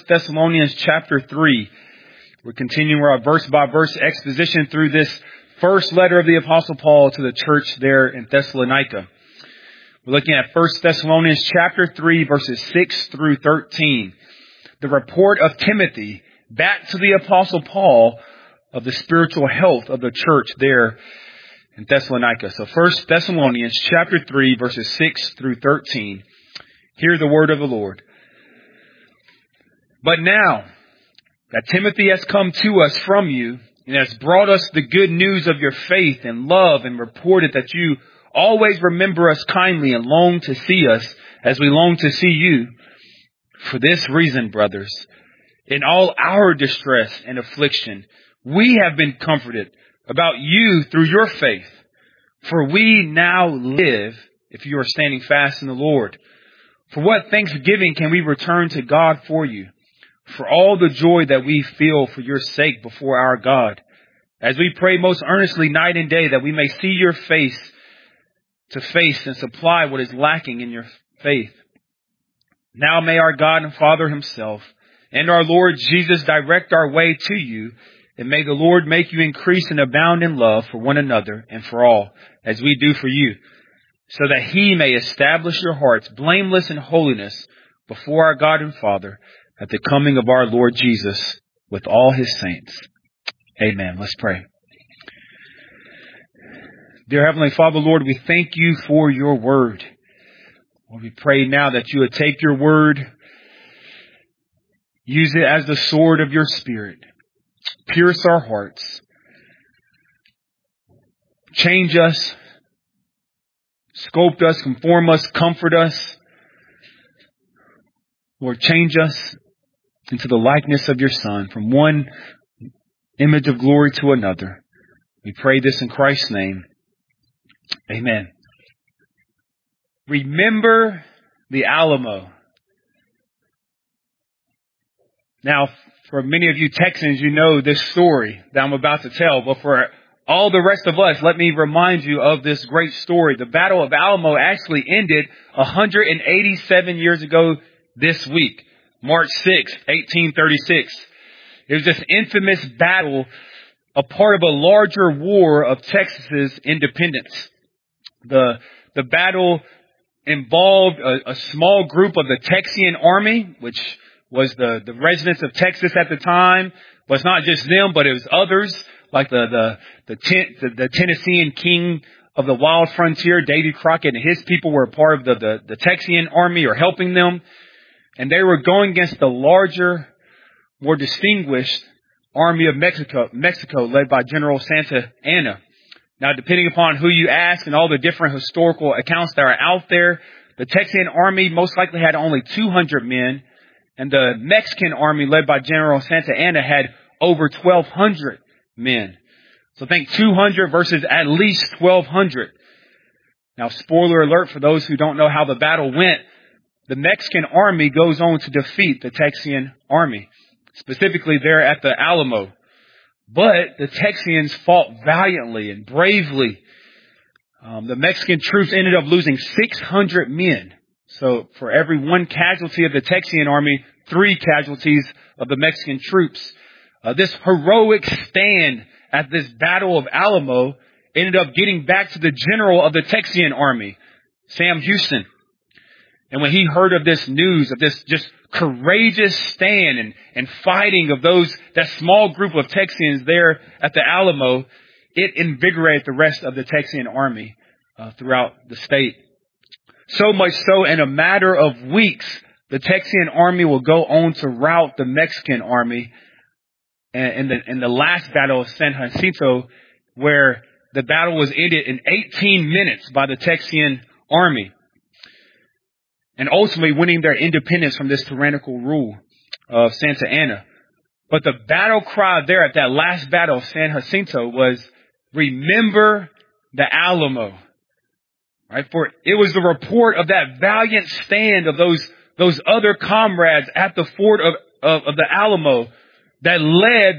Thessalonians chapter 3. We're continuing our verse-by-verse exposition through this first letter of the Apostle Paul to the church there in Thessalonica. We're looking at 1 Thessalonians chapter 3, verses 6 through 13. The report of Timothy back to the Apostle Paul of the spiritual health of the church there in Thessalonica. So 1 Thessalonians chapter 3, verses 6 through 13. Hear the word of the Lord. But now that Timothy has come to us from you and has brought us the good news of your faith and love and reported that you always remember us kindly and long to see us as we long to see you. For this reason, brothers, in all our distress and affliction, we have been comforted about you through your faith. For we now live if you are standing fast in the Lord. For what thanksgiving can we return to God for you? For all the joy that we feel for your sake before our God, as we pray most earnestly night and day that we may see your face to face and supply what is lacking in your faith. Now may our God and Father himself and our Lord Jesus direct our way to you, and may the Lord make you increase and abound in love for one another and for all, as we do for you, so that he may establish your hearts blameless in holiness before our God and Father at the coming of our Lord Jesus with all his saints. Amen. Let's pray. Dear Heavenly Father, Lord, we thank you for your word. Lord, we pray now that you would take your word, use it as the sword of your Spirit, pierce our hearts, change us, sculpt us, conform us, comfort us. Lord, change us into the likeness of your Son, from one image of glory to another. We pray this in Christ's name. Amen. Remember the Alamo. Now, for many of you Texans, you know this story that I'm about to tell, but for all the rest of us, let me remind you of this great story. The Battle of Alamo actually ended 187 years ago this week, March 6th, 1836. It was this infamous battle, a part of a larger war of Texas's independence. The battle involved a small group of the Texian Army, which was the residents of Texas at the time. But it's not just them, but it was others, like the Tennessean king of the wild frontier, Davy Crockett, and his people were a part of the Texian Army, or helping them. And they were going against the larger, more distinguished army of Mexico, led by General Santa Anna. Now, depending upon who you ask and all the different historical accounts that are out there, the Texian army most likely had only 200 men, and the Mexican army, led by General Santa Anna, had over 1,200 men. So think 200 versus at least 1,200. Now, spoiler alert for those who don't know how the battle went. The Mexican army goes on to defeat the Texian army, specifically there at the Alamo. But the Texians fought valiantly and bravely. The Mexican troops ended up losing 600 men. So for every one casualty of the Texian army, 3 casualties of the Mexican troops. This heroic stand at this Battle of Alamo ended up getting back to the general of the Texian army, Sam Houston. And when he heard of this news, of this just courageous stand and fighting of that small group of Texians there at the Alamo, it invigorated the rest of the Texian army throughout the state. So much so, in a matter of weeks, the Texian army will go on to rout the Mexican army in the last battle of San Jacinto, where the battle was ended in 18 minutes by the Texian army, and ultimately winning their independence from this tyrannical rule of Santa Anna. But the battle cry there at that last battle of San Jacinto was, "Remember the Alamo." Right? For it was the report of that valiant stand of those other comrades at the fort of the Alamo that led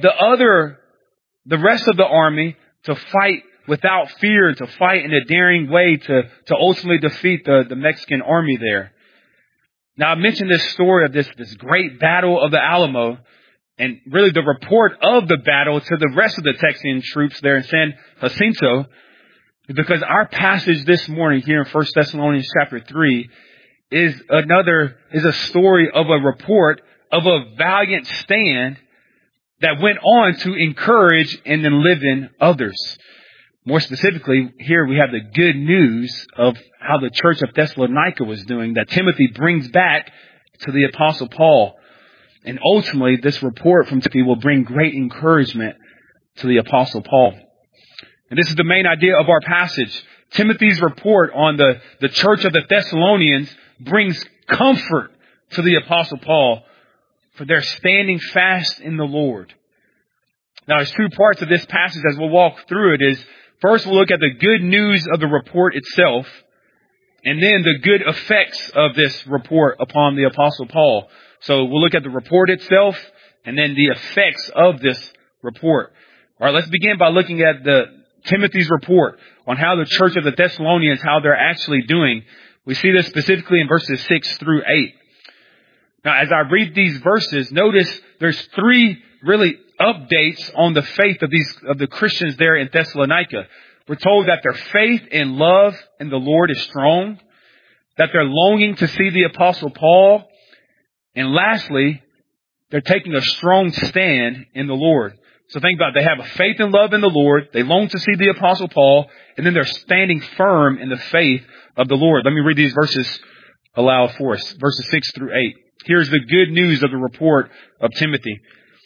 the rest of the army to fight without fear, to fight in a daring way to ultimately defeat the Mexican army there. Now, I mentioned this story of this great battle of the Alamo, and really the report of the battle to the rest of the Texian troops there in San Jacinto, because our passage this morning here in 1 Thessalonians chapter 3 is a story of a report of a valiant stand that went on to encourage and enliven others. More specifically, here we have the good news of how the church of Thessalonica was doing, that Timothy brings back to the Apostle Paul. And ultimately, this report from Timothy will bring great encouragement to the Apostle Paul. And this is the main idea of our passage. Timothy's report on the church of the Thessalonians brings comfort to the Apostle Paul for their standing fast in the Lord. Now, there's two parts of this passage as we'll walk through it. Is first, we'll look at the good news of the report itself, and then the good effects of this report upon the Apostle Paul. So we'll look at the report itself, and then the effects of this report. All right, let's begin by looking at Timothy's report on how the church of the Thessalonians, how they're actually doing. We see this specifically in verses 6 through 8. Now, as I read these verses, notice there's three really updates on the faith of the Christians there in Thessalonica. We're told that their faith and love in the Lord is strong, that they're longing to see the Apostle Paul, and lastly, they're taking a strong stand in the Lord. So think about it. They have a faith and love in the Lord. They long to see the Apostle Paul, and then they're standing firm in the faith of the Lord. Let me read these verses aloud for us. Verses 6 through 8. Here's the good news of the report of Timothy.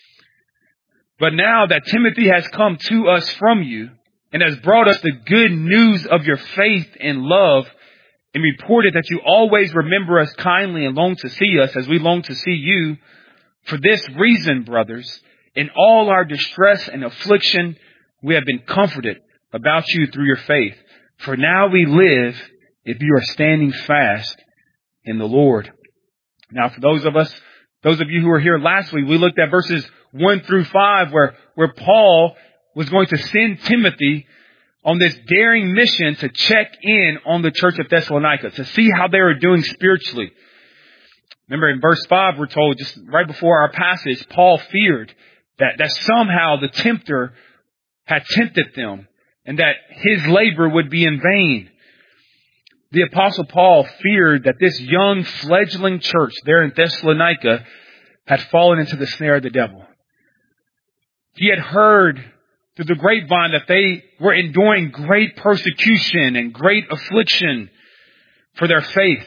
But now that Timothy has come to us from you and has brought us the good news of your faith and love, and reported that you always remember us kindly and long to see us as we long to see you, for this reason, brothers, in all our distress and affliction, we have been comforted about you through your faith. For now we live if you are standing fast in the Lord. Now, for those of you who were here last week, we looked at verses 1 through 5, where Paul was going to send Timothy on this daring mission to check in on the church of Thessalonica, to see how they were doing spiritually. Remember in verse 5, we're told just right before our passage, Paul feared that somehow the tempter had tempted them and that his labor would be in vain. The Apostle Paul feared that this young fledgling church there in Thessalonica had fallen into the snare of the devil. He had heard through the grapevine that they were enduring great persecution and great affliction for their faith.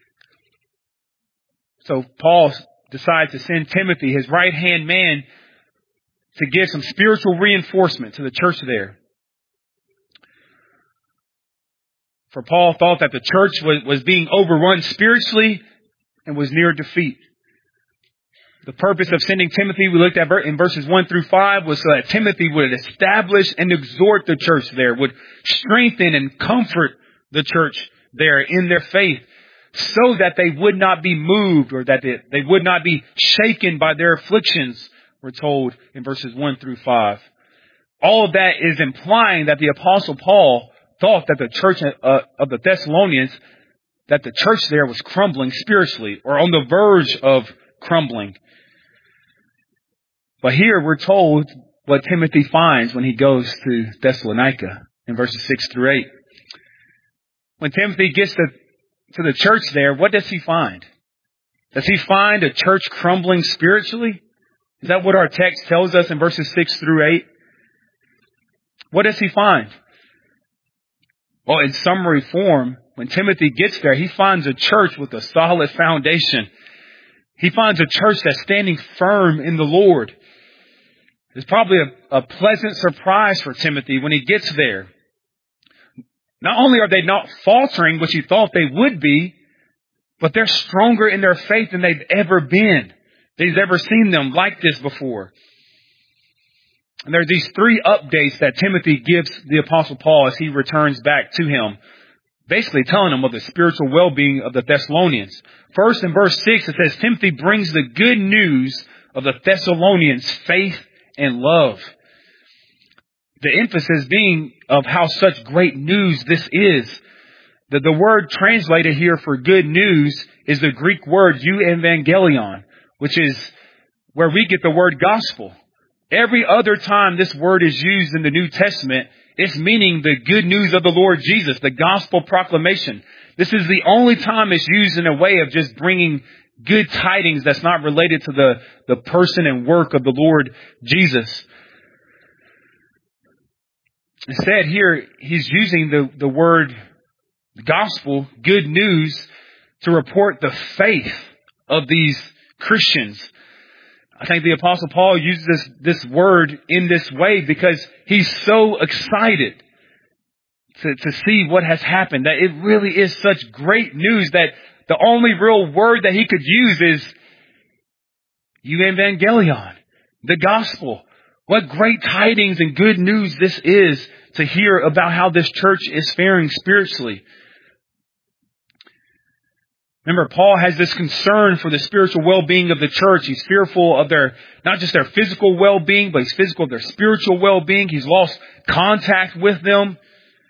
So Paul decides to send Timothy, his right-hand man, to give some spiritual reinforcement to the church there. For Paul thought that the church was being overrun spiritually and was near defeat. The purpose of sending Timothy, we looked at in verses 1 through 5, was so that Timothy would establish and exhort the church there, would strengthen and comfort the church there in their faith, so that they would not be moved or that they would not be shaken by their afflictions, we're told in verses 1 through 5. All of that is implying that the Apostle Paul thought that the church of the Thessalonians, that the church there was crumbling spiritually or on the verge of crumbling. But here we're told what Timothy finds when he goes to Thessalonica in verses 6 through 8. When Timothy gets to the church there, what does he find? Does he find a church crumbling spiritually? Is that what our text tells us in verses 6 through 8? What does he find? Well, in summary form, when Timothy gets there, he finds a church with a solid foundation. He finds a church that's standing firm in the Lord. It's probably a pleasant surprise for Timothy when he gets there. Not only are they not faltering, which he thought they would be, but they're stronger in their faith than they've ever been. He's ever seen them like this before. And there are these three updates that Timothy gives the Apostle Paul as he returns back to him, basically telling him of the spiritual well-being of the Thessalonians. First, in verse 6, it says, Timothy brings the good news of the Thessalonians' faith and love. The emphasis being of how such great news this is. The word translated here for good news is the Greek word euangelion, which is where we get the word gospel. Every other time this word is used in the New Testament, it's meaning the good news of the Lord Jesus, the gospel proclamation. This is the only time it's used in a way of just bringing good tidings that's not related to the person and work of the Lord Jesus. Instead, here he's using the word gospel, good news, to report the faith of these Christians. I think the Apostle Paul uses this word in this way because he's so excited to see what has happened, that it really is such great news that the only real word that he could use is euangelion, the gospel. What great tidings and good news this is to hear about how this church is faring spiritually. Remember, Paul has this concern for the spiritual well-being of the church. He's fearful of not just their physical well-being, but he's fearful of their spiritual well-being. He's lost contact with them.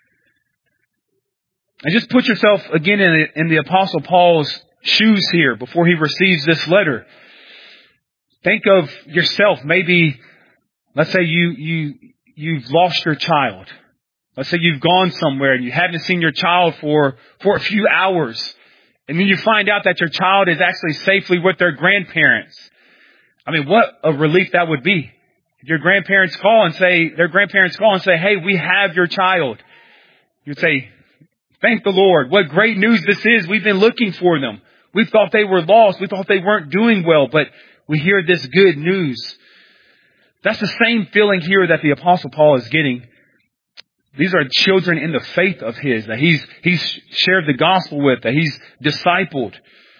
And just put yourself again in the Apostle Paul's shoes here before he receives this letter. Think of yourself. Maybe, let's say you've lost your child. Let's say you've gone somewhere and you haven't seen your child for a few hours. And then you find out that your child is actually safely with their grandparents. I mean, what a relief that would be. If your grandparents call and say, hey, we have your child. You'd say, thank the Lord. What great news this is. We've been looking for them. We thought they were lost. We thought they weren't doing well, but we hear this good news. That's the same feeling here that the Apostle Paul is getting. These are children in the faith of his, that he's shared the gospel with, that he's discipled.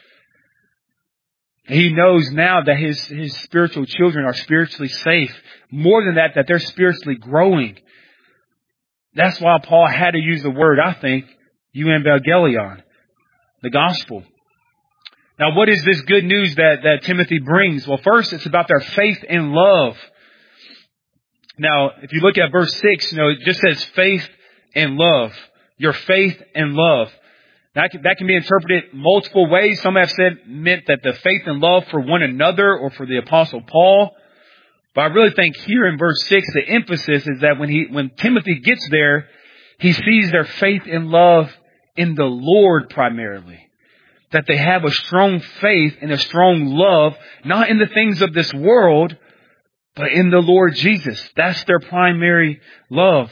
He knows now that his spiritual children are spiritually safe. More than that they're spiritually growing. That's why Paul had to use the word, I think, euangelion, the gospel. Now, what is this good news that Timothy brings? Well, first, it's about their faith and love. Now, if you look at verse 6, it just says faith and love. Your faith and love. That can be interpreted multiple ways. Some have said meant that the faith and love for one another or for the Apostle Paul. But I really think here in verse 6, the emphasis is that when Timothy gets there, he sees their faith and love in the Lord primarily. That they have a strong faith and a strong love, not in the things of this world, but in the Lord Jesus. That's their primary love.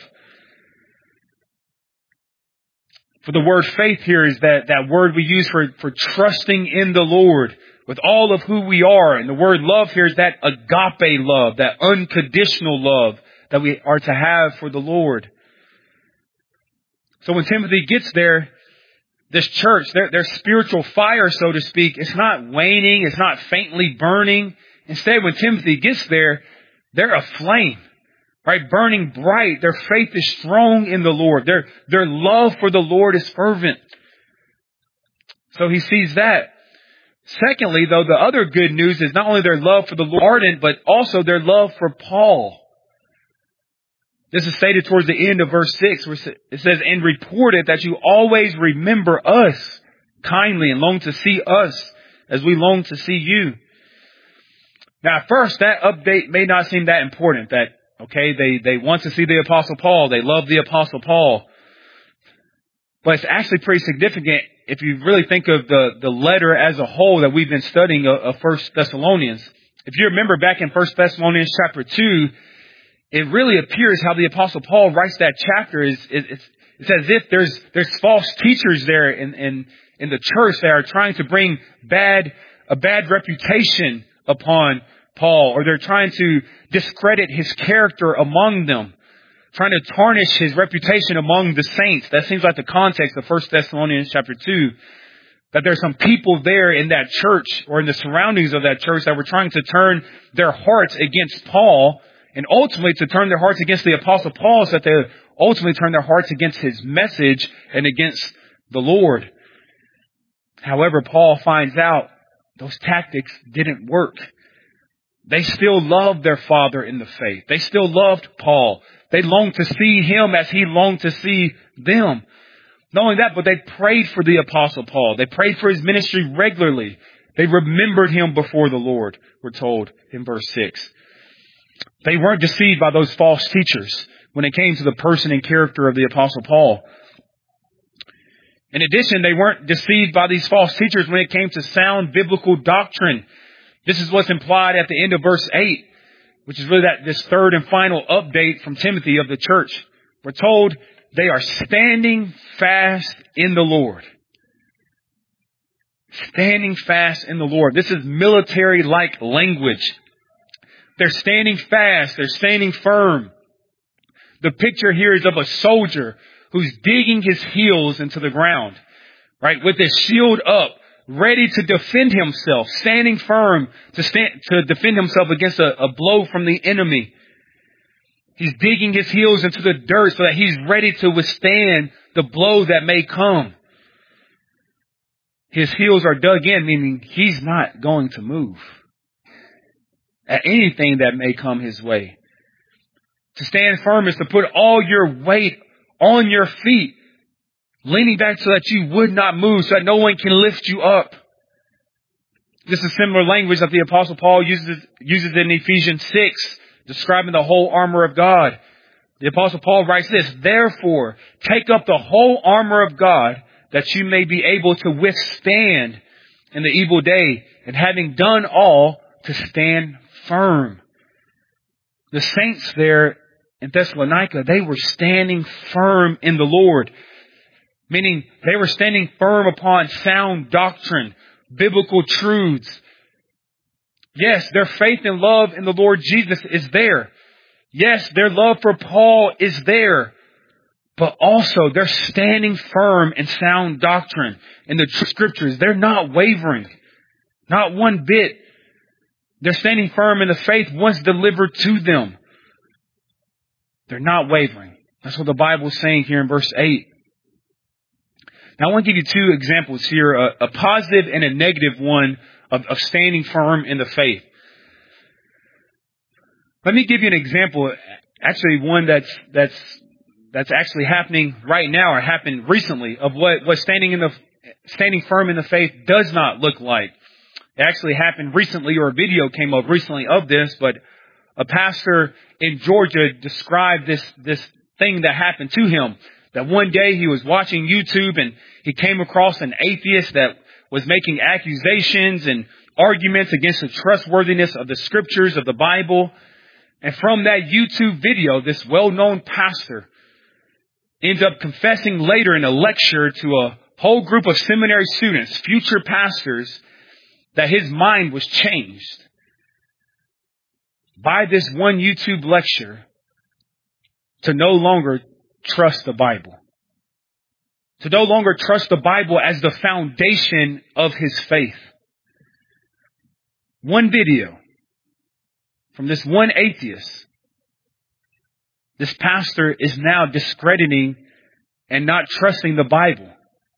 For the word faith here is that word we use for trusting in the Lord with all of who we are. And the word love here is that agape love, that unconditional love that we are to have for the Lord. So when Timothy gets there, this church, their spiritual fire, so to speak, it's not waning, it's not faintly burning. Instead, when Timothy gets there, they're aflame, right? Burning bright. Their faith is strong in the Lord. Their love for the Lord is fervent. So he sees that. Secondly, though, the other good news is not only their love for the Lord ardent, but also their love for Paul. This is stated towards the end of verse 6, where it says, and reported that you always remember us kindly and long to see us as we long to see you. Now, at first, that update may not seem that important. That, okay, they want to see the Apostle Paul. They love the Apostle Paul. But it's actually pretty significant if you really think of the letter as a whole that we've been studying of 1 Thessalonians. If you remember back in 1 Thessalonians chapter 2, it really appears how the Apostle Paul writes that chapter. It's as if there's false teachers there in the church that are trying to bring a bad reputation upon Paul, or they're trying to discredit his character among them, trying to tarnish his reputation among the saints. That seems like the context of 1 Thessalonians chapter 2, that there's some people there in that church or in the surroundings of that church that were trying to turn their hearts against Paul, and ultimately to turn their hearts against the Apostle Paul, so that they ultimately turn their hearts against his message and against the Lord. However, Paul finds out those tactics didn't work. They still loved their father in the faith. They still loved Paul. They longed to see him as he longed to see them. Not only that, but they prayed for the Apostle Paul. They prayed for his ministry regularly. They remembered him before the Lord, we're told in verse 6. They weren't deceived by those false teachers when it came to the person and character of the Apostle Paul. In addition, they weren't deceived by these false teachers when it came to sound biblical doctrine. This is what's implied at the end of verse 8, which is really this third and final update from Timothy of the church. We're told they are standing fast in the Lord. Standing fast in the Lord. This is military-like language. They're standing fast. They're standing firm. The picture here is of a soldier who's digging his heels into the ground, right? With his shield up, ready to defend himself, standing firm to defend himself against a blow from the enemy. He's digging his heels into the dirt so that he's ready to withstand the blow that may come. His heels are dug in, meaning he's not going to move at anything that may come his way. To stand firm is to put all your weight on your feet, leaning back so that you would not move, so that no one can lift you up. This is similar language that the Apostle Paul uses in Ephesians 6, describing the whole armor of God. The Apostle Paul writes this, "Therefore, take up the whole armor of God, that you may be able to withstand in the evil day, and having done all, to stand firm." The saints there in Thessalonica, they were standing firm in the Lord, meaning they were standing firm upon sound doctrine, biblical truths. Yes, their faith and love in the Lord Jesus is there. Yes, their love for Paul is there. But also, they're standing firm in sound doctrine in the scriptures. They're not wavering. Not one bit. They're standing firm in the faith once delivered to them. They're not wavering. That's what the Bible is saying here in verse 8. Now, I want to give you two examples here, a positive and a negative one of standing firm in the faith. Let me give you an example, actually one that's actually happening right now or happened recently of what standing firm in the faith does not look like. It actually happened recently, or a video came up recently of this, but a pastor in Georgia described this thing that happened to him. That one day he was watching YouTube and he came across an atheist that was making accusations and arguments against the trustworthiness of the scriptures of the Bible. And from that YouTube video, this well-known pastor ends up confessing later in a lecture to a whole group of seminary students, future pastors, that his mind was changed by this one YouTube lecture to no longer trust the Bible. To no longer trust the Bible as the foundation of his faith. One video from this one atheist. This pastor is now discrediting and not trusting the Bible.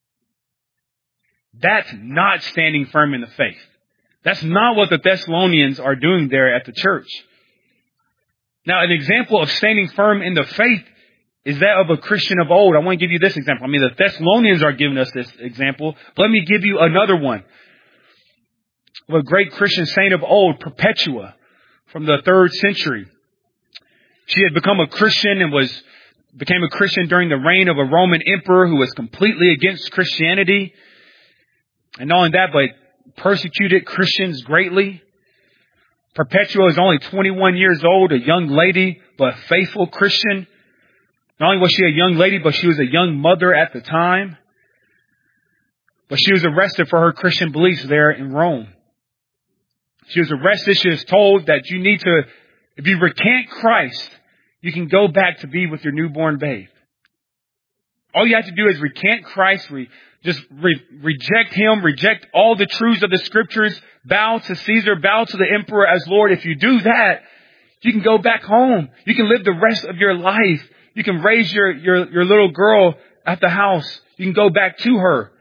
That's not standing firm in the faith. That's not what the Thessalonians are doing there at the church. Now, an example of standing firm in the faith is that of a Christian of old. I want to give you this example. I mean, the Thessalonians are giving us this example. But let me give you another one. Of a great Christian saint of old, Perpetua, from the 3rd century. She had become a Christian and became a Christian during the reign of a Roman emperor who was completely against Christianity. And not only that, but persecuted Christians greatly. Perpetua is only 21 years old, a young lady, but a faithful Christian. Not only was she a young lady, but she was a young mother at the time. But she was arrested for her Christian beliefs there in Rome. She was arrested. She was told that you need to, if you recant Christ, you can go back to be with your newborn babe. All you have to do is recant Christ, reject Him, reject all the truths of the Scriptures, bow to Caesar, bow to the emperor as Lord. If you do that, you can go back home. You can live the rest of your life. You can raise your little girl at the house. You can go back to her.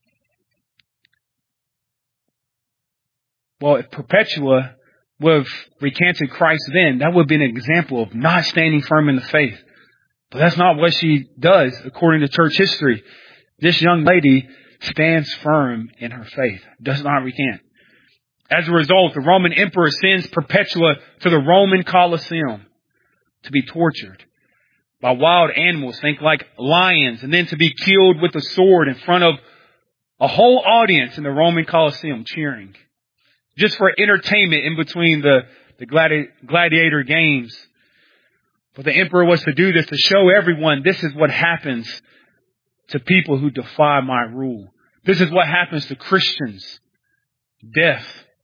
Well, if Perpetua would have recanted Christ then, that would have been an example of not standing firm in the faith. But that's not what she does according to church history. This young lady stands firm in her faith, does not recant. As a result, the Roman emperor sends Perpetua to the Roman Colosseum to be tortured by wild animals, think like lions, and then to be killed with a sword in front of a whole audience in the Roman Colosseum cheering, just for entertainment in between the gladiator games. But the emperor was to do this to show everyone this is what happens to people who defy my rule. This is what happens to Christians. Death.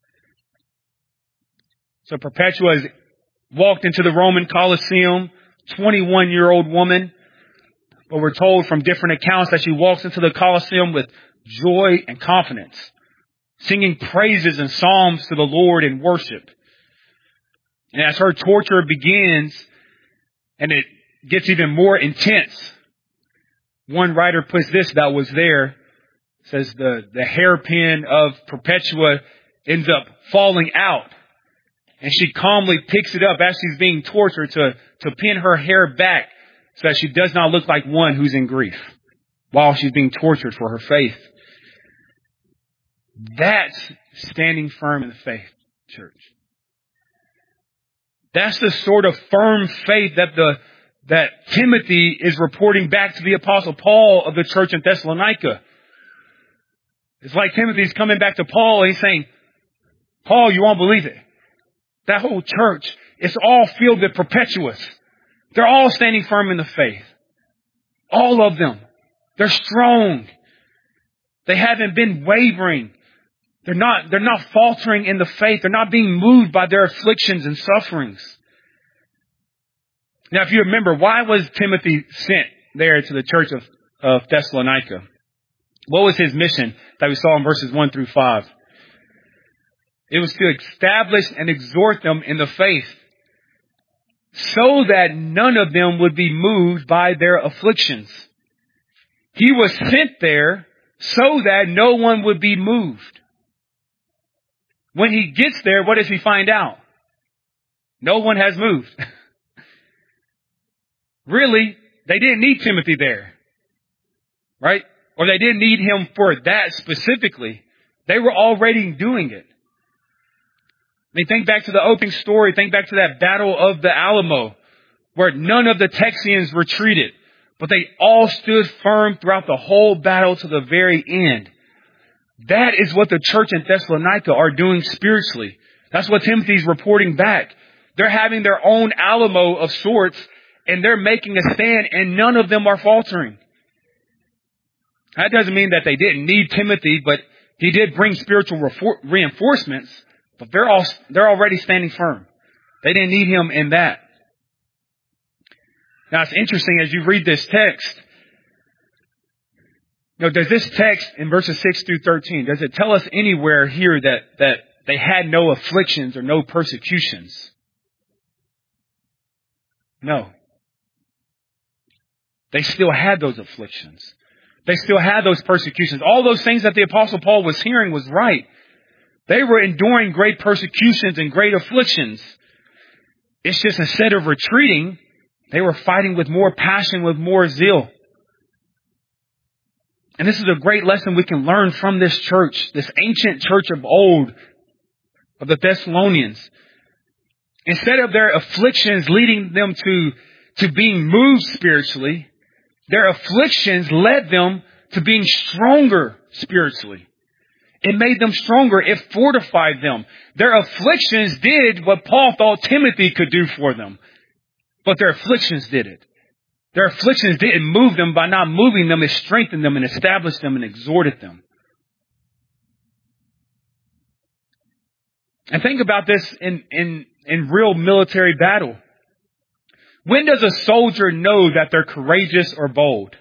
So Perpetua has walked into the Roman Colosseum, 21-year-old woman. But we're told from different accounts that she walks into the Colosseum with joy and confidence, singing praises and psalms to the Lord in worship. And as her torture begins, and it gets even more intense, one writer puts this that was there, says the hairpin of Perpetua ends up falling out. And she calmly picks it up as she's being tortured to pin her hair back so that she does not look like one who's in grief while she's being tortured for her faith. That's standing firm in the faith, church. That's the sort of firm faith that Timothy is reporting back to the Apostle Paul of the church in Thessalonica. It's like Timothy's coming back to Paul and he's saying, Paul, you won't believe it. That whole church, it's all filled with Perpetuas. They're all standing firm in the faith. All of them. They're strong. They haven't been wavering. They're not faltering in the faith. They're not being moved by their afflictions and sufferings. Now, if you remember, why was Timothy sent there to the church of Thessalonica? What was his mission that we saw in verses 1 through 5? It was to establish and exhort them in the faith so that none of them would be moved by their afflictions. He was sent there so that no one would be moved. When he gets there, what does he find out? No one has moved. Really, they didn't need Timothy there. Right? Or they didn't need him for that specifically. They were already doing it. I mean, think back to the opening story. Think back to that battle of the Alamo, where none of the Texians retreated, but they all stood firm throughout the whole battle to the very end. That is what the church in Thessalonica are doing spiritually. That's what Timothy's reporting back. They're having their own Alamo of sorts, and they're making a stand, and none of them are faltering. That doesn't mean that they didn't need Timothy, but he did bring spiritual reinforcements. But they're already standing firm. They didn't need him in that. Now it's interesting as you read this text. Does this text in verses 6 through 13, does it tell us anywhere here that they had no afflictions or no persecutions? No. They still had those afflictions. They still had those persecutions. All those things that the Apostle Paul was hearing was right. They were enduring great persecutions and great afflictions. It's just instead of retreating, they were fighting with more passion, with more zeal. And this is a great lesson we can learn from this church, this ancient church of old, of the Thessalonians. Instead of their afflictions leading them to being moved spiritually, their afflictions led them to being stronger spiritually. It made them stronger. It fortified them. Their afflictions did what Paul thought Timothy could do for them. But their afflictions did it. Their afflictions didn't move them. By not moving them, it strengthened them and established them and exhorted them. And think about this in real military battle. When does a soldier know that they're courageous or bold?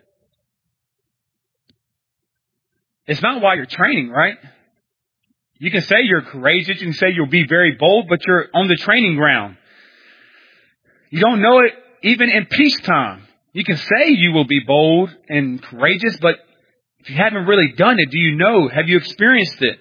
It's not while you're training, right? You can say you're courageous. You can say you'll be very bold, but you're on the training ground. You don't know it even in peacetime. You can say you will be bold and courageous, but if you haven't really done it, do you know? Have you experienced it?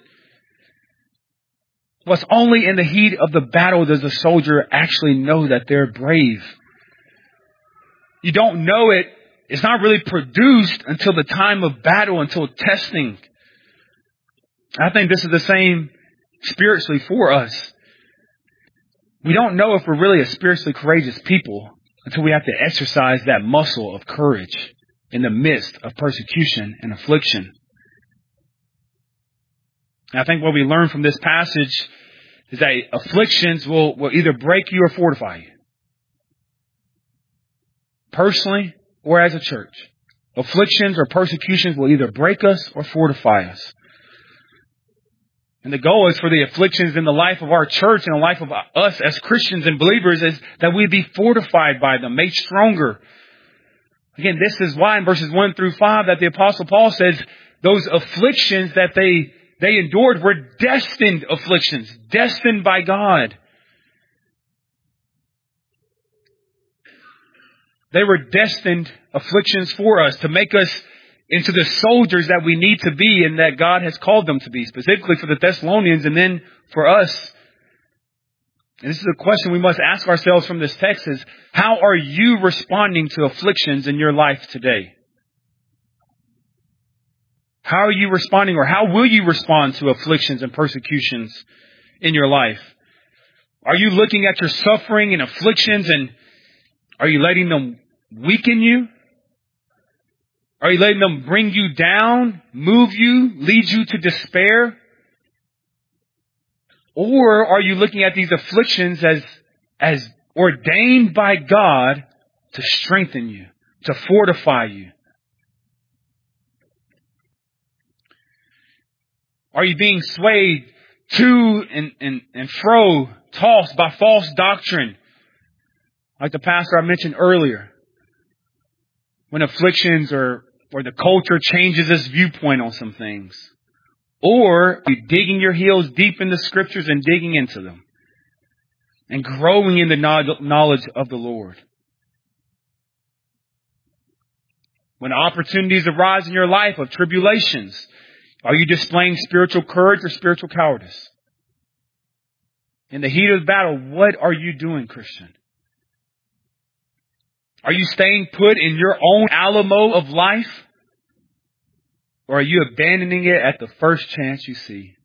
Well, it's only in the heat of the battle does a soldier actually know that they're brave. You don't know it it's not really produced until the time of battle, until testing. I think this is the same spiritually for us. We don't know if we're really a spiritually courageous people until we have to exercise that muscle of courage in the midst of persecution and affliction. And I think what we learn from this passage is that afflictions will either break you or fortify you. Personally or as a church. Afflictions or persecutions will either break us or fortify us. And the goal is for the afflictions in the life of our church and the life of us as Christians and believers is that we be fortified by them, made stronger. Again, this is why in verses 1 through 5 that the Apostle Paul says those afflictions that they endured were destined afflictions, destined by God. They were destined afflictions for us to make us into the soldiers that we need to be and that God has called them to be, specifically for the Thessalonians and then for us. And this is a question we must ask ourselves from this text is, how are you responding to afflictions in your life today? How are you responding, or how will you respond to afflictions and persecutions in your life? Are you looking at your suffering and afflictions and are you letting them weaken you? Are you letting them bring you down, move you, lead you to despair? Or are you looking at these afflictions as ordained by God to strengthen you, to fortify you? Are you being swayed to and fro, tossed by false doctrine? Like the pastor I mentioned earlier. When afflictions or the culture changes its viewpoint on some things. Or are you digging your heels deep in the scriptures and digging into them? And growing in the knowledge of the Lord. When opportunities arise in your life of tribulations, are you displaying spiritual courage or spiritual cowardice? In the heat of the battle, what are you doing, Christian? Are you staying put in your own Alamo of life? Or are you abandoning it at the first chance you see?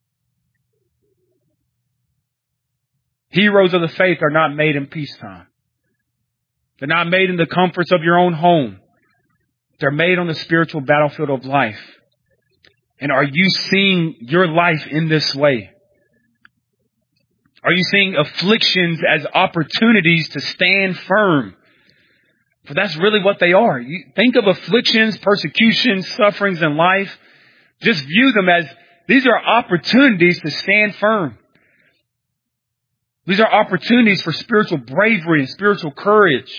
Heroes of the faith are not made in peacetime. They're not made in the comforts of your own home. They're made on the spiritual battlefield of life. And are you seeing your life in this way? Are you seeing afflictions as opportunities to stand firm? For that's really what they are. You think of afflictions, persecutions, sufferings in life. Just view them as these are opportunities to stand firm. These are opportunities for spiritual bravery and spiritual courage.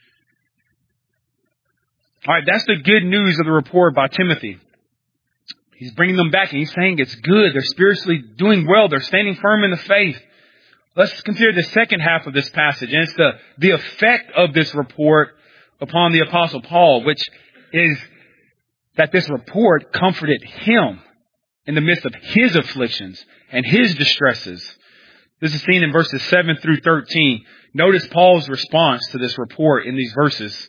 All right, that's the good news of the report by Timothy. He's bringing them back and he's saying it's good. They're spiritually doing well. They're standing firm in the faith. Let's consider the second half of this passage. And it's the effect of this report upon the Apostle Paul, which is that this report comforted him in the midst of his afflictions and his distresses. This is seen in verses 7 through 13. Notice Paul's response to this report in these verses.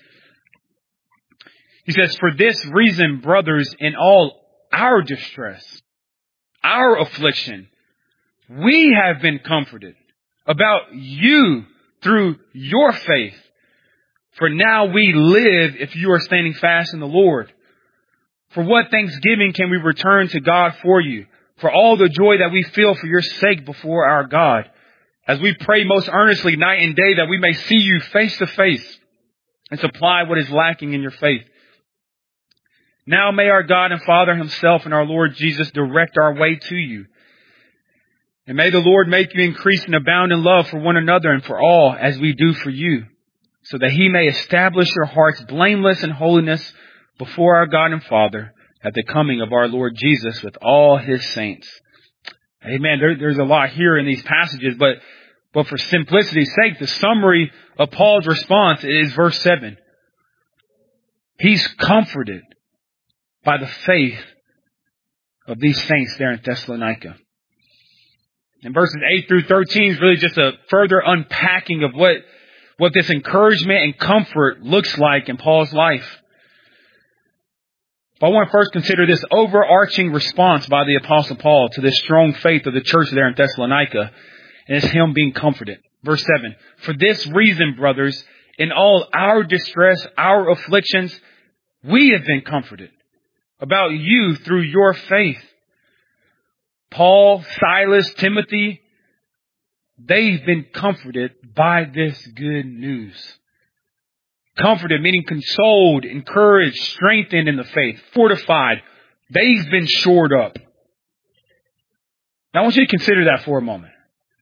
He says, "For this reason, brothers, in all our distress, our affliction, we have been comforted about you through your faith. For now we live if you are standing fast in the Lord. For what thanksgiving can we return to God for you? For all the joy that we feel for your sake before our God, as we pray most earnestly night and day that we may see you face to face and supply what is lacking in your faith. Now may our God and Father himself and our Lord Jesus direct our way to you. And may the Lord make you increase and abound in love for one another and for all as we do for you, so that he may establish your hearts blameless in holiness before our God and Father at the coming of our Lord Jesus with all his saints." Amen. There's a lot here in these passages, but for simplicity's sake, the summary of Paul's response is verse 7. He's comforted by the faith of these saints there in Thessalonica. And verses 8 through 13 is really just a further unpacking of what this encouragement and comfort looks like in Paul's life. But I want to first consider this overarching response by the Apostle Paul to this strong faith of the church there in Thessalonica. And it's him being comforted. Verse 7. For this reason, brothers, in all our distress, our afflictions, we have been comforted about you through your faith. Paul, Silas, Timothy, they've been comforted by this good news. Comforted, meaning consoled, encouraged, strengthened in the faith, fortified. They've been shored up. Now I want you to consider that for a moment.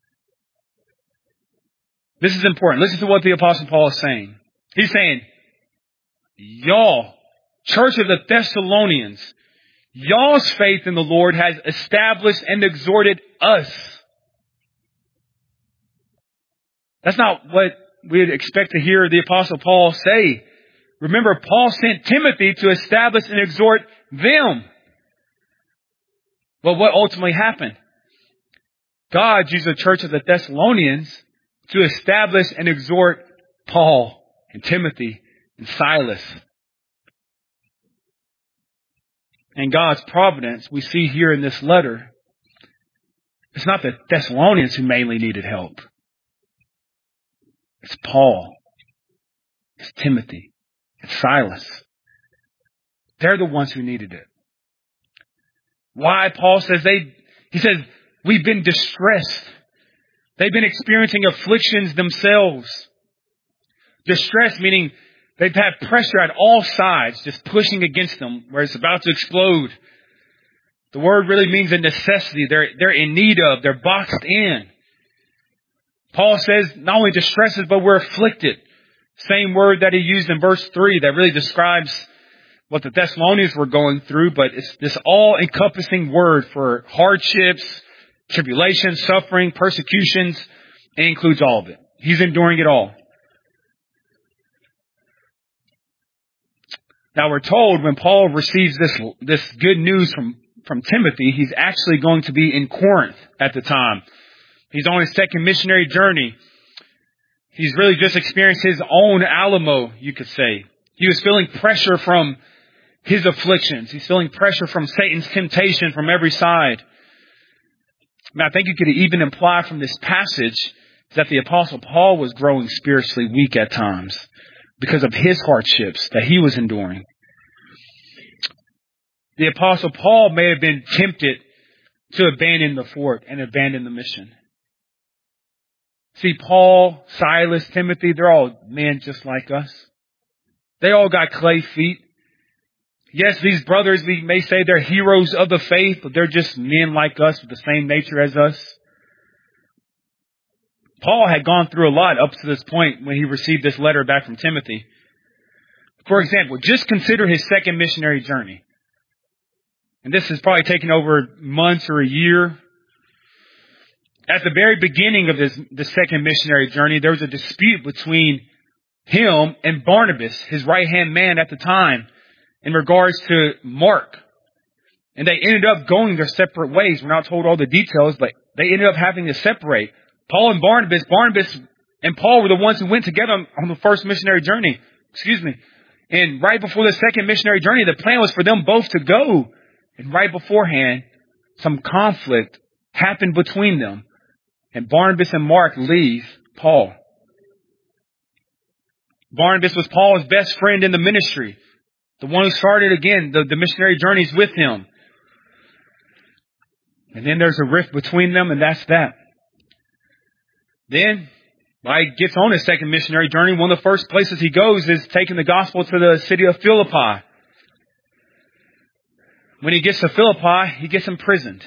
This is important. Listen to what the Apostle Paul is saying. He's saying, y'all, Church of the Thessalonians, y'all's faith in the Lord has established and exhorted us. That's not what we'd expect to hear the Apostle Paul say. Remember, Paul sent Timothy to establish and exhort them. But what ultimately happened? God used the Church of the Thessalonians to establish and exhort Paul and Timothy and Silas. And God's providence, we see here in this letter, it's not the Thessalonians who mainly needed help. It's Paul. It's Timothy. It's Silas. They're the ones who needed it. Why? Paul says he says, we've been distressed. They've been experiencing afflictions themselves. Distress meaning they've had pressure at all sides, just pushing against them where it's about to explode. The word really means a necessity. They're in need of. They're boxed in. Paul says not only distresses, but we're afflicted. Same word that he used in verse 3 that really describes what the Thessalonians were going through, but it's this all-encompassing word for hardships, tribulation, suffering, persecutions. It includes all of it. He's enduring it all. Now we're told when Paul receives this good news from Timothy, he's actually going to be in Corinth at the time. He's on his second missionary journey. He's really just experienced his own Alamo, you could say. He was feeling pressure from his afflictions. He's feeling pressure from Satan's temptation from every side. Now, I think you could even imply from this passage that the Apostle Paul was growing spiritually weak at times because of his hardships that he was enduring. The Apostle Paul may have been tempted to abandon the fort and abandon the mission. See, Paul, Silas, Timothy, they're all men just like us. They all got clay feet. Yes, these brothers, we may say they're heroes of the faith, but they're just men like us with the same nature as us. Paul had gone through a lot up to this point when he received this letter back from Timothy. For example, just consider his second missionary journey. And this has probably taken over months or a year. At the very beginning of the second missionary journey, there was a dispute between him and Barnabas, his right-hand man at the time, in regards to Mark. And they ended up going their separate ways. We're not told all the details, but they ended up having to separate. Paul and Barnabas and Paul were the ones who went together on the first missionary journey. And right before the second missionary journey, the plan was for them both to go. And right beforehand, some conflict happened between them. And Barnabas and Mark leave Paul. Barnabas was Paul's best friend in the ministry. The one who started, again, the missionary journeys with him. And then there's a rift between them, and that's that. Then, while he gets on his second missionary journey, one of the first places he goes is taking the gospel to the city of Philippi. When he gets to Philippi, he gets imprisoned.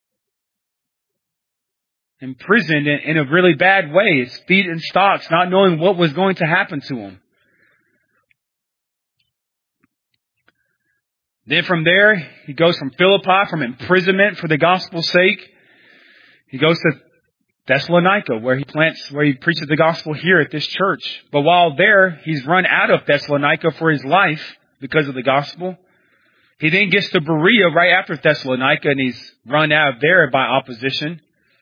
Imprisoned in a really bad way. His feet in stocks, not knowing what was going to happen to him. Then from there, he goes from Philippi, from imprisonment for the gospel's sake. He goes to Thessalonica, where he preaches the gospel here at this church. But while there, he's run out of Thessalonica for his life because of the gospel. He then gets to Berea right after Thessalonica, and he's run out of there by opposition.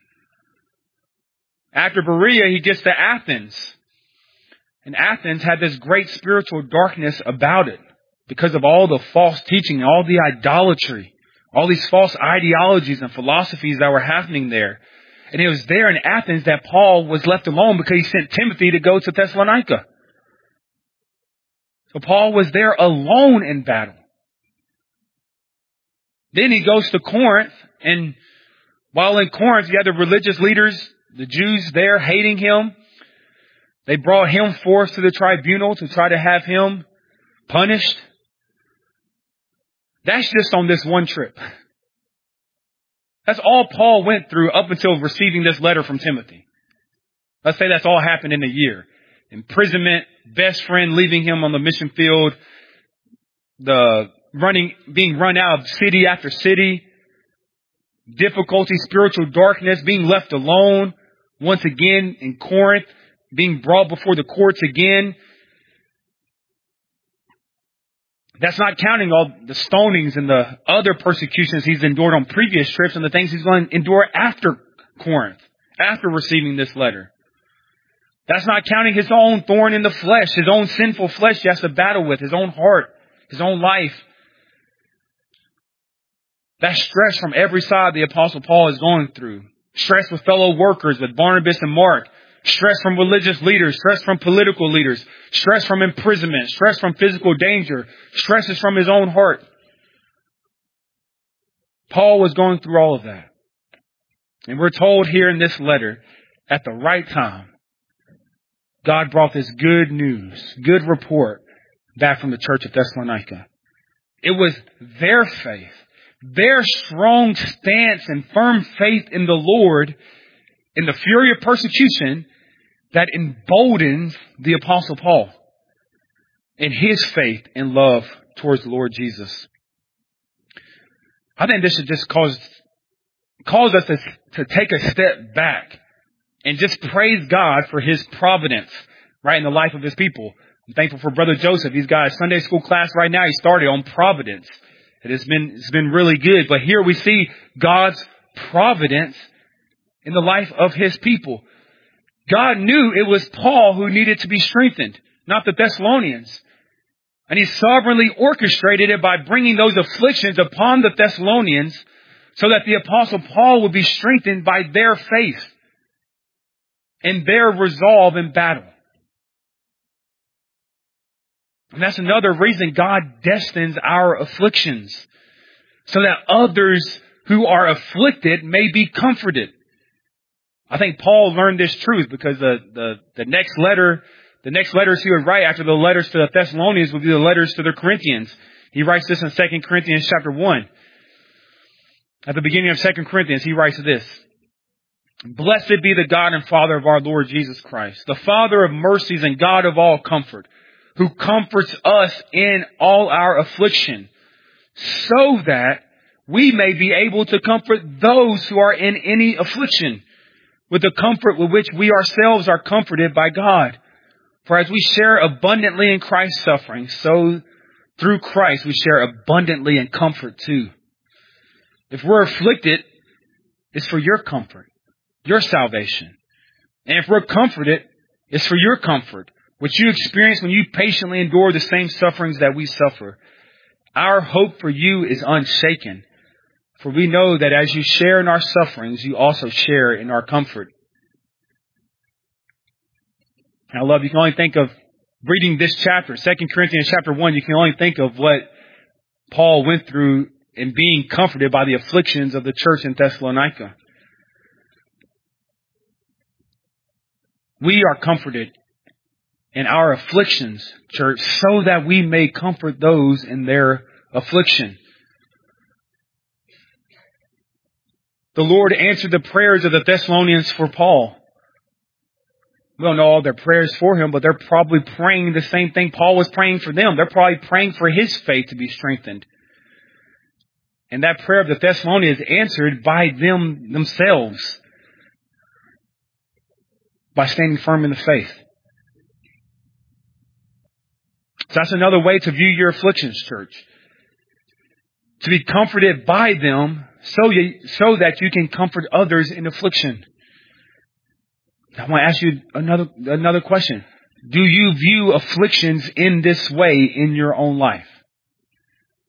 After Berea, he gets to Athens. And Athens had this great spiritual darkness about it. because of all the false teaching, all the idolatry, all these false ideologies and philosophies that were happening there. And it was there in Athens that Paul was left alone because he sent Timothy to go to Thessalonica. So Paul was there alone in battle. Then he goes to Corinth, and while in Corinth, you had the religious leaders, the Jews there hating him. They brought him forth to the tribunal to try to have him punished. That's just on this one trip. That's all Paul went through up until receiving this letter from Timothy. Let's say that's all happened in a year. Imprisonment, best friend leaving him on the mission field, being run out of city after city, difficulty, spiritual darkness, being left alone once again in Corinth, being brought before the courts again. That's not counting all the stonings and the other persecutions he's endured on previous trips and the things he's going to endure after Corinth, after receiving this letter. That's not counting his own thorn in the flesh, his own sinful flesh he has to battle with, his own heart, his own life. That stress from every side the Apostle Paul is going through. Stress with fellow workers, with Barnabas and Mark. Stress from religious leaders, stress from political leaders, stress from imprisonment, stress from physical danger, stresses from his own heart. Paul was going through all of that. And we're told here in this letter, at the right time, God brought this good news, good report back from the church of Thessalonica. It was their faith, their strong stance and firm faith in the Lord in the fury of persecution that emboldens the Apostle Paul in his faith and love towards the Lord Jesus. I think this should just cause us to take a step back and just praise God for his providence, right, in the life of his people. I'm thankful for Brother Joseph. He's got a Sunday school class right now. He started on providence. It's been really good. But here we see God's providence in the life of his people. God knew it was Paul who needed to be strengthened, not the Thessalonians. And he sovereignly orchestrated it by bringing those afflictions upon the Thessalonians so that the Apostle Paul would be strengthened by their faith and their resolve in battle. And that's another reason God destines our afflictions, so that others who are afflicted may be comforted. I think Paul learned this truth because the next letters he would write after the letters to the Thessalonians would be the letters to the Corinthians. He writes this in 2 Corinthians chapter 1. At the beginning of 2 Corinthians, he writes this: "Blessed be the God and Father of our Lord Jesus Christ, the Father of mercies and God of all comfort, who comforts us in all our affliction, so that we may be able to comfort those who are in any affliction with the comfort with which we ourselves are comforted by God. For as we share abundantly in Christ's suffering, so through Christ we share abundantly in comfort too." If we're afflicted, it's for your comfort, your salvation. And if we're comforted, it's for your comfort, which you experience when you patiently endure the same sufferings that we suffer. Our hope for you is unshaken, for we know that as you share in our sufferings, you also share in our comfort. I love, you can only think of reading this chapter, 2 Corinthians chapter 1, you can only think of what Paul went through in being comforted by the afflictions of the church in Thessalonica. We are comforted in our afflictions, church, so that we may comfort those in their affliction. The Lord answered the prayers of the Thessalonians for Paul. We don't know all their prayers for him, but they're probably praying the same thing Paul was praying for them. They're probably praying for his faith to be strengthened. And that prayer of the Thessalonians is answered by themselves, by standing firm in the faith. So that's another way to view your afflictions, church. To be comforted by them so that you can comfort others in affliction. I want to ask you another question. Do you view afflictions in this way in your own life?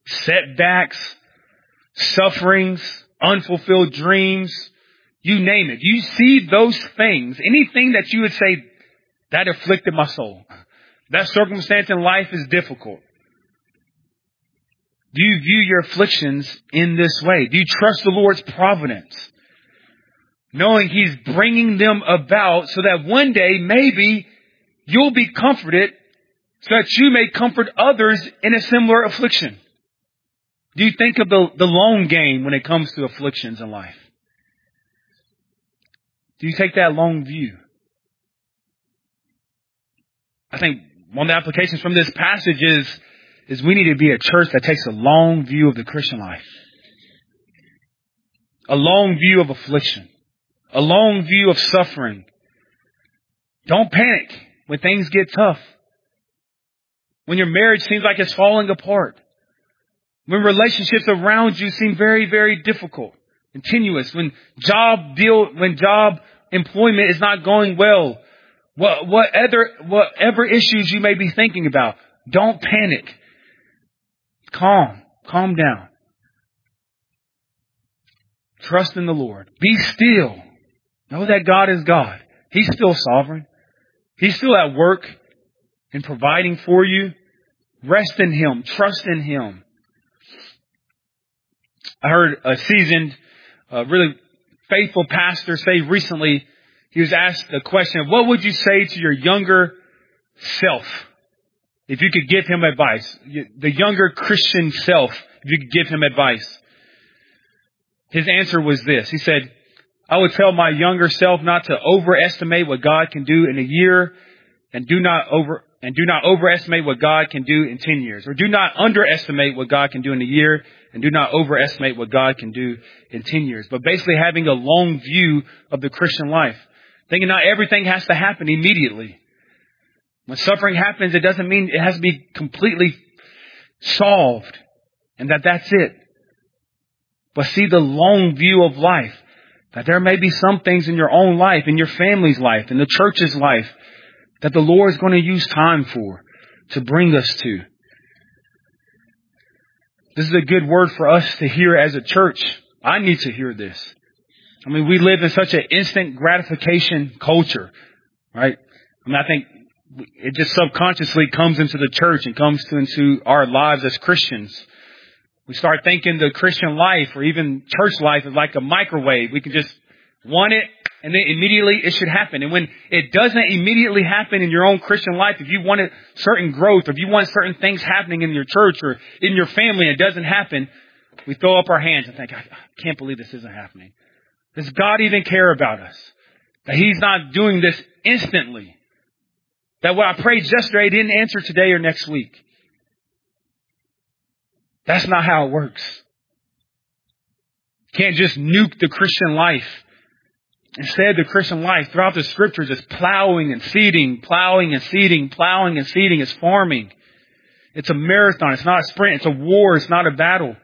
setbacks, sufferings, unfulfilled dreams, you name it. You see those things, anything that you would say, that afflicted my soul. That circumstance in life is difficult. Do you view your afflictions in this way? Do you trust the Lord's providence? Knowing He's bringing them about so that one day maybe you'll be comforted so that you may comfort others in a similar affliction. Do you think of the long game when it comes to afflictions in life? Do you take that long view? I think one of the applications from this passage is we need to be a church that takes a long view of the Christian life. A long view of affliction. A long view of suffering. Don't panic when things get tough. When your marriage seems like it's falling apart. When relationships around you seem very, very difficult and tenuous. When job employment is not going well. Whatever issues you may be thinking about. Don't panic. Calm down. Trust in the Lord. Be still. Know that God is God. He's still sovereign. He's still at work in providing for you. Rest in Him. Trust in Him. I heard a seasoned, really faithful pastor say recently, he was asked the question, what would you say to your younger self if you could give him advice? The younger Christian self, if you could give him advice. His answer was this. He said, I would tell my younger self not to overestimate what God can do in a year and do not overestimate what God can do in 10 years. Or do not underestimate what God can do in a year and do not overestimate what God can do in 10 years. But basically having a long view of the Christian life. Thinking not everything has to happen immediately. When suffering happens, it doesn't mean it has to be completely solved and that's it. But see the long view of life. That there may be some things in your own life, in your family's life, in the church's life, that the Lord is going to use time for, to bring us to. This is a good word for us to hear as a church. I need to hear this. I mean, we live in such an instant gratification culture, right? I mean, I think it just subconsciously comes into the church and comes into our lives as Christians. We start thinking the Christian life or even church life is like a microwave. We can just want it and then immediately it should happen. And when it doesn't immediately happen in your own Christian life, if you wanted certain growth, or if you want certain things happening in your church or in your family and it doesn't happen, we throw up our hands and think, I can't believe this isn't happening. Does God even care about us? That He's not doing this instantly. That what I prayed yesterday didn't answer today or next week. That's not how it works. You can't just nuke the Christian life. Instead, the Christian life throughout the scriptures is plowing and seeding, plowing and seeding, plowing and seeding. It's farming. It's a marathon. It's not a sprint. It's a war. It's not a battle.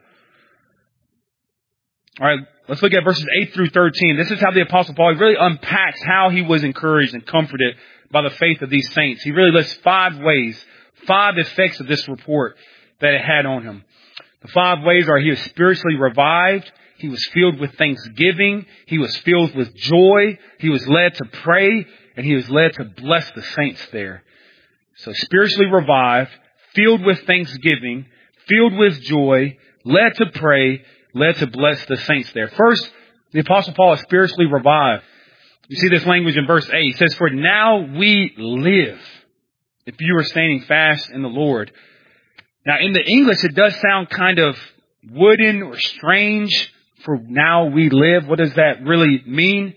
All right, let's look at verses 8 through 13. This is how the Apostle Paul really unpacks how he was encouraged and comforted by the faith of these saints. He really lists 5 ways, 5 effects of this report that it had on him. The 5 ways are: he was spiritually revived. He was filled with thanksgiving. He was filled with joy. He was led to pray. And he was led to bless the saints there. So spiritually revived, filled with thanksgiving, filled with joy, led to pray, led to bless the saints there. First, the Apostle Paul is spiritually revived. You see this language in verse 8. He says, for now we live, if you are standing fast in the Lord. Now, in the English, it does sound kind of wooden or strange. For now we live. What does that really mean?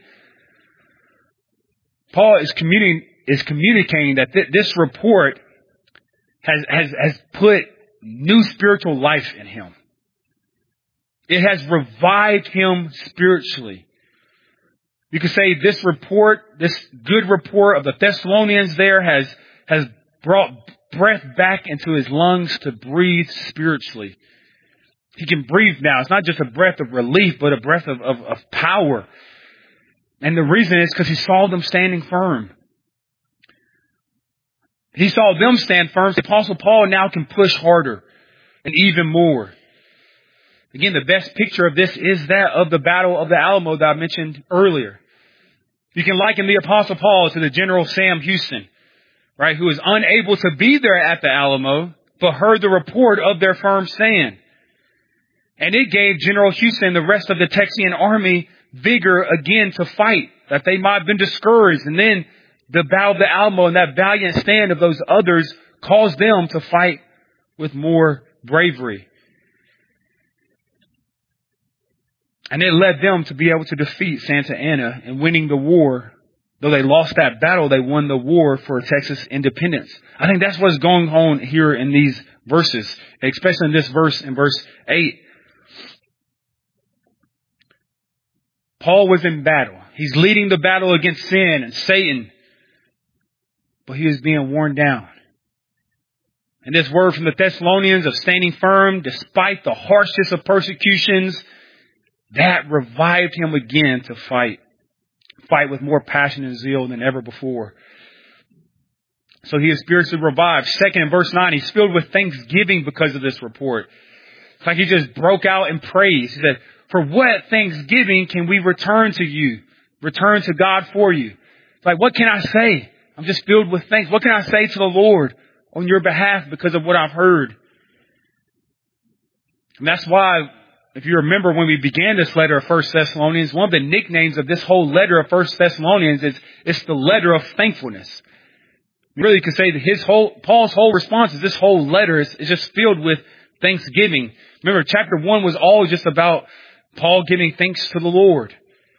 Paul is communicating that this report has put new spiritual life in him. It has revived him spiritually. You could say this report, this good report of the Thessalonians there has brought breath back into his lungs to breathe spiritually. He can breathe now. It's not just a breath of relief, but a breath of power. And the reason is because he saw them standing firm. He saw them stand firm. The Apostle Paul now can push harder. and even more. Again, the best picture of this is that of the Battle of the Alamo that I mentioned earlier. You can liken the Apostle Paul to the General Sam Houston, right, who was unable to be there at the Alamo, but heard the report of their firm stand. And it gave General Houston and the rest of the Texian army vigor again to fight, that they might have been discouraged. And then the Battle of the Alamo and that valiant stand of those others caused them to fight with more bravery. And it led them to be able to defeat Santa Anna and winning the war. Though they lost that battle, they won the war for Texas independence. I think that's what's going on here in these verses, especially in this verse, in verse 8. Paul was in battle. He's leading the battle against sin and Satan, but he is being worn down. And this word from the Thessalonians of standing firm despite the harshest of persecutions, that revived him again to fight with more passion and zeal than ever before. So he is spiritually revived. Second, in verse 9, he's filled with thanksgiving because of this report. It's like he just broke out in praise. He said, for what thanksgiving can we return to you? Return to God for you. It's like, what can I say? I'm just filled with thanks. What can I say to the Lord on your behalf because of what I've heard? And that's why, if you remember when we began this letter of 1 Thessalonians, one of the nicknames of this whole letter of 1 Thessalonians is it's the letter of thankfulness. You really could say that Paul's whole response is this whole letter is just filled with thanksgiving. Remember, chapter 1 was all just about Paul giving thanks to the Lord.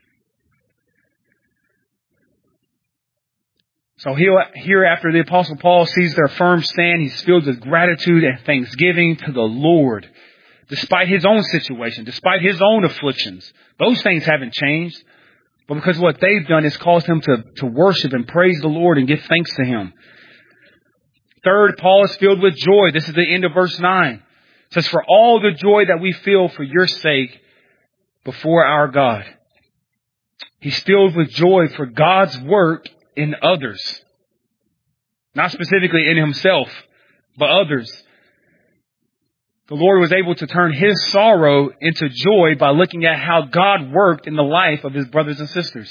So here after the Apostle Paul sees their firm stand, he's filled with gratitude and thanksgiving to the Lord. Despite his own situation, despite his own afflictions. Those things haven't changed. But because what they've done has caused him to worship and praise the Lord and give thanks to him. Third, Paul is filled with joy. This is the end of verse 9. It says, for all the joy that we feel for your sake before our God. He's filled with joy for God's work in others. Not specifically in himself, but others. The Lord was able to turn his sorrow into joy by looking at how God worked in the life of his brothers and sisters.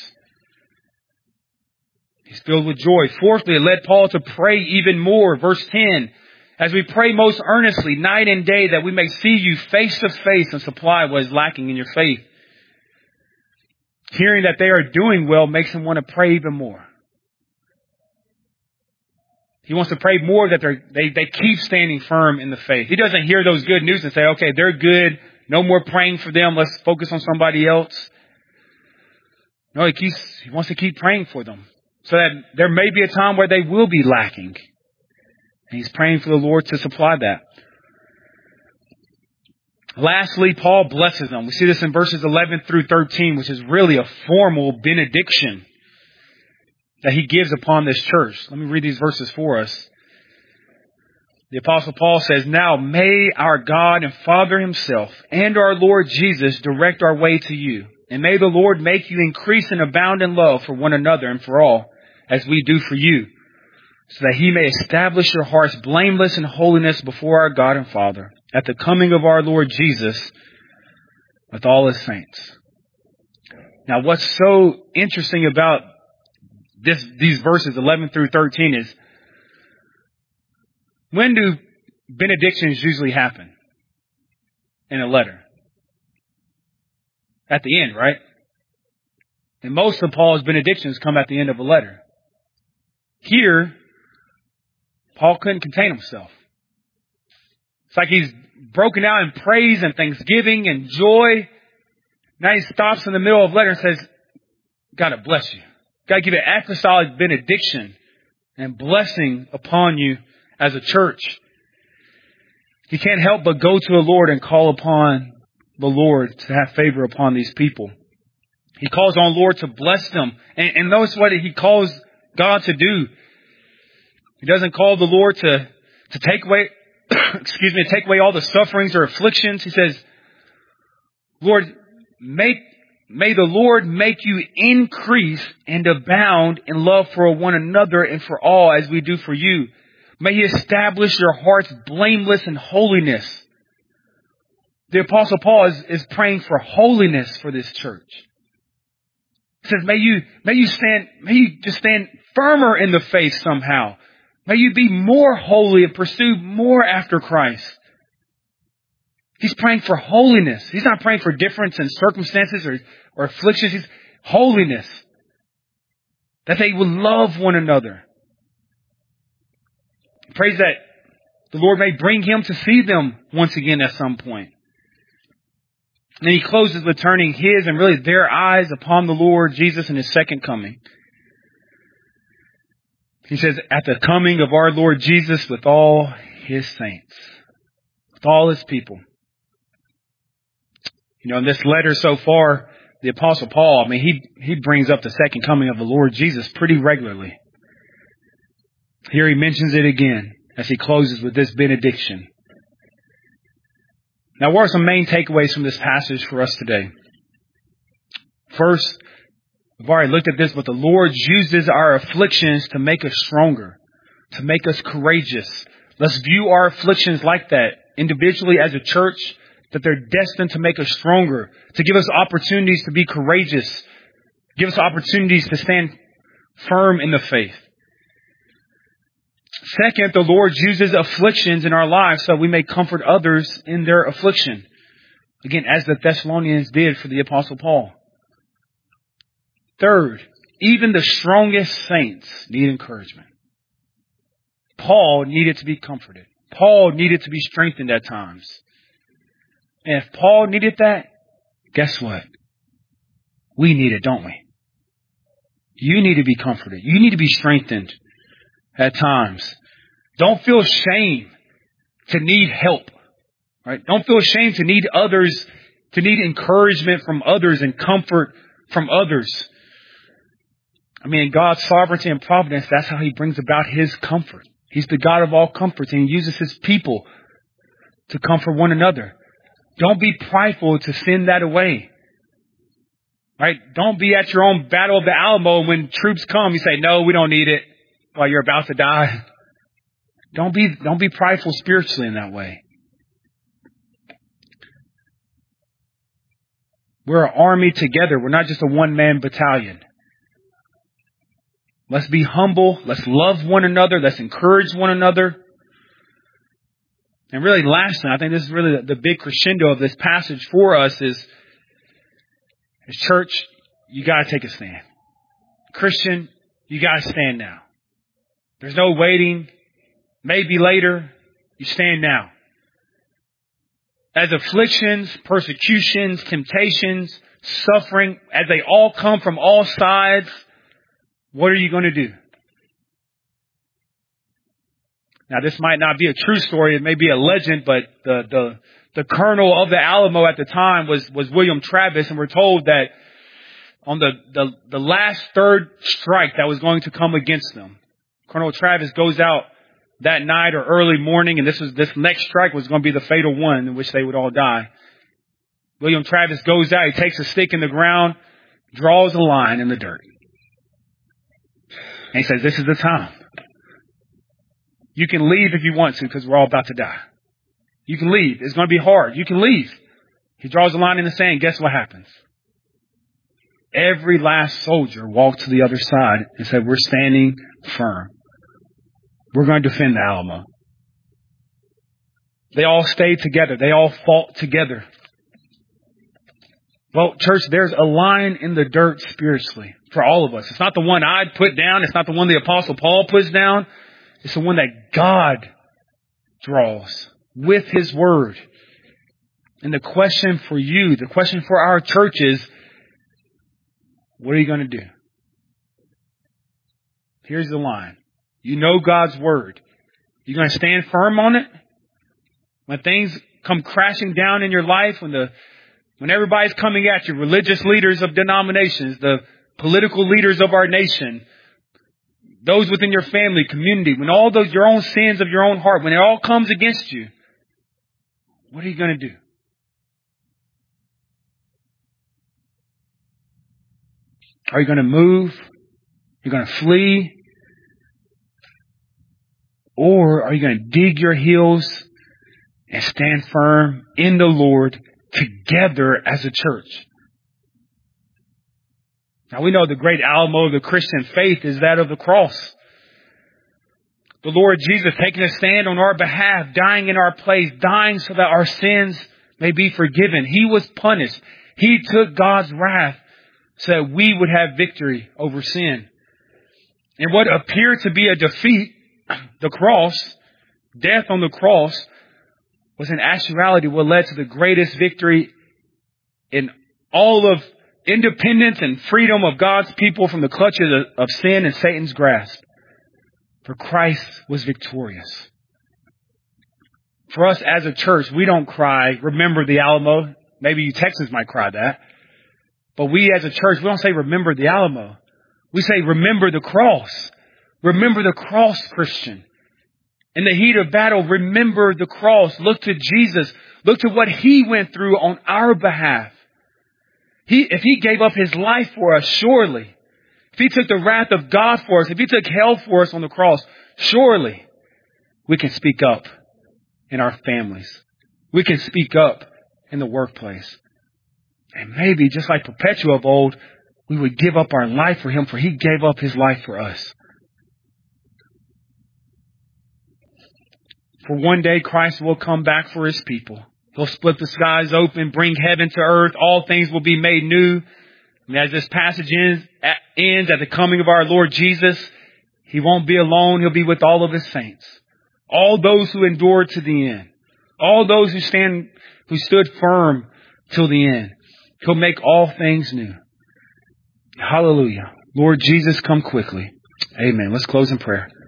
He's filled with joy. Fourthly, it led Paul to pray even more. Verse 10, as we pray most earnestly night and day that we may see you face to face and supply what is lacking in your faith. Hearing that they are doing well makes him want to pray even more. He wants to pray more that they keep standing firm in the faith. He doesn't hear those good news and say, okay, they're good. No more praying for them. Let's focus on somebody else. No, he wants to keep praying for them so that there may be a time where they will be lacking. And he's praying for the Lord to supply that. Lastly, Paul blesses them. We see this in verses 11 through 13, which is really a formal benediction that he gives upon this church. Let me read these verses for us. The Apostle Paul says, now may our God and Father himself and our Lord Jesus direct our way to you. And may the Lord make you increase and abound in love for one another and for all, as we do for you, so that he may establish your hearts blameless in holiness before our God and Father, at the coming of our Lord Jesus with all his saints. Now, what's so interesting about these verses 11 through 13 is, when do benedictions usually happen in a letter? At the end, right? And most of Paul's benedictions come at the end of a letter. Here, Paul couldn't contain himself. It's like he's broken out in praise and thanksgiving and joy. Now he stops in the middle of the letter and says, God bless you. God give an apostolic benediction and blessing upon you as a church. He can't help but go to the Lord and call upon the Lord to have favor upon these people. He calls on the Lord to bless them. And notice what he calls God to do. He doesn't call the Lord to take away, take away all the sufferings or afflictions. He says, Lord, may the Lord make you increase and abound in love for one another and for all, as we do for you. May he establish your hearts blameless in holiness The Apostle Paul is praying for holiness for this church. He says, may you just stand firmer in the faith somehow. May you be more holy and pursue more after Christ. He's praying for holiness. He's not praying for difference in circumstances or afflictions. He's holiness. That they will love one another. He prays that the Lord may bring him to see them once again at some point. And then he closes with turning his and really their eyes upon the Lord Jesus in his second coming. He says, at the coming of our Lord Jesus with all his saints, with all his people. You know, in this letter so far, the Apostle Paul, he brings up the second coming of the Lord Jesus pretty regularly. Here he mentions it again as he closes with this benediction. Now, what are some main takeaways from this passage for us today? First, we've already looked at this, but the Lord uses our afflictions to make us stronger, to make us courageous. Let's view our afflictions like that, individually as a church, that they're destined to make us stronger, to give us opportunities to be courageous, give us opportunities to stand firm in the faith. Second, the Lord uses afflictions in our lives so we may comfort others in their affliction. Again, as the Thessalonians did for the Apostle Paul. Third, even the strongest saints need encouragement. Paul needed to be comforted. Paul needed to be strengthened at times. And if Paul needed that, guess what? We need it, don't we? You need to be comforted. You need to be strengthened at times. Don't feel shame to need help. Right? Don't feel ashamed to need others, to need encouragement from others and comfort from others. In God's sovereignty and providence, that's how he brings about his comfort. He's the God of all comforts, and he uses his people to comfort one another. Don't be prideful to send that away. Right? Don't be at your own Battle of the Alamo, and when troops come, you say, no, we don't need it, while you're about to die. Don't be prideful spiritually in that way. We're an army together. We're not just a one-man battalion. Let's be humble. Let's love one another. Let's encourage one another. And really, lastly, I think this is really the big crescendo of this passage for us is, as church, you got to take a stand. Christian, you got to stand now. There's no waiting. Maybe later. You stand now. As afflictions, persecutions, temptations, suffering, as they all come from all sides, what are you going to do? Now, this might not be a true story. It may be a legend, but the colonel of the Alamo at the time was William Travis, and we're told that on the last third strike that was going to come against them, Colonel Travis goes out that night or early morning, and this next strike was going to be the fatal one in which they would all die. William Travis goes out, he takes a stick in the ground, draws a line in the dirt. And he says, this is the time. You can leave if you want to, because we're all about to die. You can leave. It's going to be hard. You can leave. He draws a line in the sand. Guess what happens? Every last soldier walked to the other side and said, we're standing firm. We're going to defend the Alamo. They all stayed together. They all fought together. Well, church, there's a line in the dirt spiritually for all of us. It's not the one I'd put down. It's not the one the Apostle Paul puts down. It's the one that God draws with his word. And the question for you, the question for our church is, what are you going to do? Here's the line. You know God's word. You're going to stand firm on it? When things come crashing down in your life, when everybody's coming at you, religious leaders of denominations, the political leaders of our nation, those within your family, community, when all those, your own sins of your own heart, when it all comes against you, what are you going to do? Are you going to move? You're going to flee? Or are you going to dig your heels and stand firm in the Lord together as a church. Now we know the great alamo of the Christian faith is that of the cross. The Lord Jesus taking a stand on our behalf, dying in our place, dying so that our sins may be forgiven. He was punished. He took God's wrath so that we would have victory over sin. And what appeared to be a defeat, the cross, death on the cross, was in actuality what led to the greatest victory in all of independence and freedom of God's people from the clutches of sin and Satan's grasp. For Christ was victorious. For us as a church, we don't cry, remember the Alamo. Maybe you Texans might cry that. But we as a church, we don't say remember the Alamo. We say remember the cross. Remember the cross, Christian. In the heat of battle, remember the cross. Look to Jesus. Look to what He went through on our behalf. If He gave up His life for us, surely. If He took the wrath of God for us, if He took hell for us on the cross, surely we can speak up in our families. We can speak up in the workplace. And maybe, just like Perpetua of old, we would give up our life for Him, for He gave up His life for us. For one day Christ will come back for His people. He'll split the skies open, bring heaven to earth. All things will be made new. And as this passage ends at the coming of our Lord Jesus, He won't be alone. He'll be with all of His saints. All those who endured to the end. All those who stood firm till the end. He'll make all things new. Hallelujah. Lord Jesus, come quickly. Amen. Let's close in prayer.